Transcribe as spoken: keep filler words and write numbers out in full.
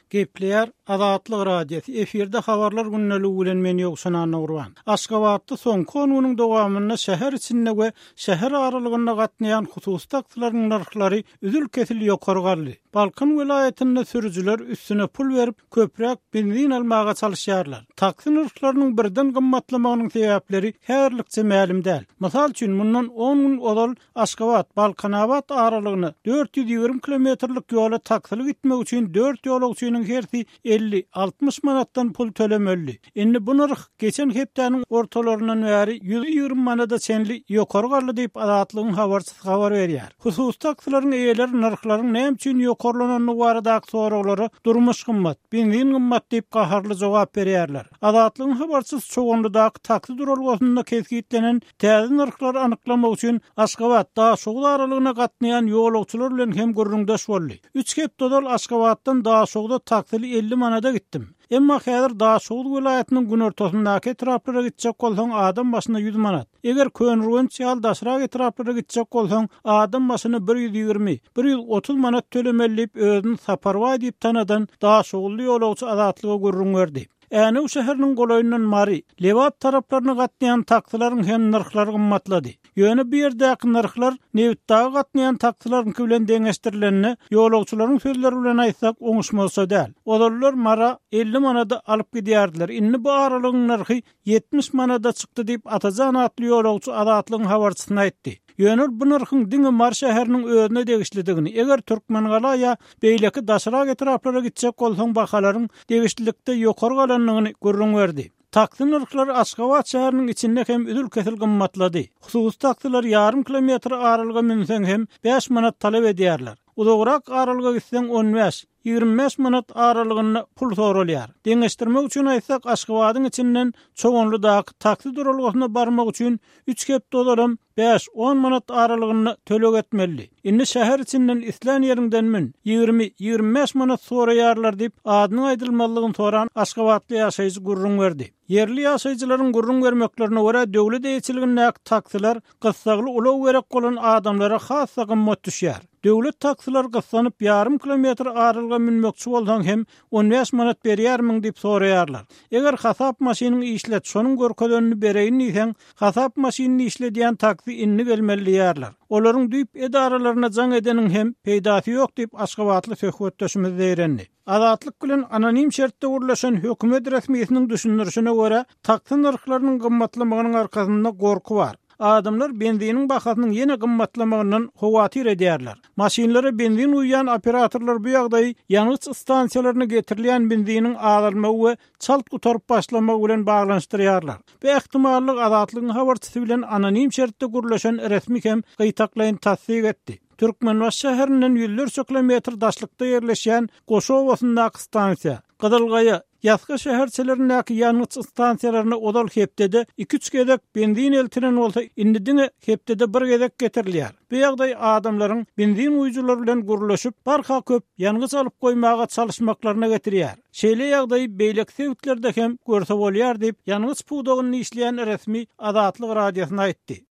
Gepleyer Azatlyk radiosu efirde habarlar günnäli bilen men ýoksunan Nurwan. Aşgabatda soňky konunyň dowamyna şäher içinde we şäher aralygyna gatnaýan hususy taksilaryň narhlary üzül kesil ýokargarly. Balkan vilayetinde sürüjüler üstüne pul berip köprek benzin almaga çalışýarlar. Taksi narhlarynyň birden gymmatlamagynyň sebäpleri häzirlikçe ma'lum däl. Mysal üçin mundan on gün odal Aşgabat Balkanabad aralygyny dört yüz ýygrimi kilometrlik ýola taksily gitmek üçin dört ýolagçynyň hersi elli altmış manatdan pul tölemeli. Indi bu narh geçen hepdäniň ortalaryndan bäri yüz ýygrimi manada çenli ýokargarly diýip Azatlygyň habarçysy habar berýär. Hususy taksilaryň eýeleri narhlaryň näme üçin ýokarlanyny barada soraglary durmuş gymmat, benzin gymmat diýip gaharly jogap berýärler. Azatlygyň habarçysy çoğunludaky taksi duralgysynda keskitlenen täze narhlary anyklamak üçin Aşgabat Daşoğul aralygyna gatnaýan ýolagçylar bilen hem gürrüňdeş boldy. Üç hepdodal Aşgabatdan Daşoğulda taksili elli manada gittim. Emma häzir Daşoğul vilayetiniň gün ortasyndaky etraplara gitjek bolsaň adam başyna yüz manat. Eger Könrüň çal daşra etraplara gitjek bolsaň adam başyna bir yüz ýygrimi bir yüz otuz manat tölemeli özüni saparwa diýip tanadan Daşoğully ýolagçy Azatlyga gürrüň berdi. Äne o şäherniň golaýyndan mari Lewap taraplaryna gatnaýan taksilaryň hem narhlary gymmatlady. Ýöne bir ýerdäki narhlar Newitdagy gatnaýan taksilaryň bilen deňeşdirilenini ýolagçylaryň sözleri bilen aýtsak oňuşmasa däl. Olarlar mara elli manada alyp gidýärdiler. Indi bu aralygyň narhy yetmiş manada çykdy diýip Atajan atly ýolagçy Azatlygyň habarçysyna aýtdy. Ýöne bu narhyň diňe Mar şäheriniň özüne degişlidigini, eger Türkmengaly ýa beýleki daşarak etraplara gitjek bolsaň bahalaryň degişlilikde ýokary galanlygyny görüň berdi. Taksi narhlary Aşgabat şäheriniň içinde hem üzül kesil gymmatlady. Hususy taksiler ýarym kilometr aralyga minseň hem beş manat talep edýärler. Uzagyrak aralyga gitseň on beş ýygrimi beş manat aralygyny pul soralýar. Deňeşdirmek üçin aýtsak Aşgabatyň içinden çoğunludaky taksi duralgysyna barmak üçin üç kep dolarym beş on manat aralygyny tölek etmeli. Indi şäher içinden islan ýerinden ýygrimi ýygrimi beş manat soraýarlar diýip adyny aýdylmalygyny soran Aşgabatly ýaşaýjy gurrun berdi. Yerli ýaşaýjylaryň gurrun bermeklerine görä döwlet eýçiliginde taksiler gyssagly ulag berek bolan adamlara hassa gymmat düşýär. Döwlet taksiler gyssanyp ýarym kilometr aralyga minmekçi bolsaň hem on beş manat berýärmiň diýip soraýarlar. Eger hasap maşynyny işlet, şonuň görkezlerini bereýin diýsen, hasap maşynyny işledýän taksi inni gelmeli ýarlar. Olaryň düýp edaralaryna jaň edeniň hem peýdasy ýok diýip Aşgabatly söhbetdeşimiz beýrendi. Azatlyk bilen anonim şertde gurlaşan hökümet resmiýetiniň düşünürşine görä taksi narhlarynyň gymmatlamagynyň arkasynda gorku bar. Adamlar benzinin bahasynyň ýene gymmatlamagynyň howatyr edýärler. Maşinlara benzin uýan operatorlar bu ýagdaý ýanyç stansiýalaryna getirilýän benzinin agyrmagy we çalt gutarıp başlamagy bilen baglanşdyrýarlar. Bu ähtimallyk Azatlygyň habarçysy bilen anonim şertde gurlaşan resmi hem gytaklaýyn tassyk etdi. Türkmenbaş şäherinden ýüzlerçe kilometr daşlykda ýerleşýän Goşowasyndaky stansiýa Gydylgaýa Ýazgy şäherçilerindäki ýanyç stansiýalaryna odal hepdede iki üç gezek benzin eltiren bolsa indi diňe hepdede bir gezek getirilýär. Bu ýagdaý adamlaryň benzin uýjulary bilen gurlaşyp barha köp ýanyç alyp goýmaga çalışmaklaryna getirýär. Şeýle ýagdaý beýlek sebäplerde hem görse bolýar diýip ýanyç puwdagyny işleýän resmi Azatlyk radiosyna aýtdy.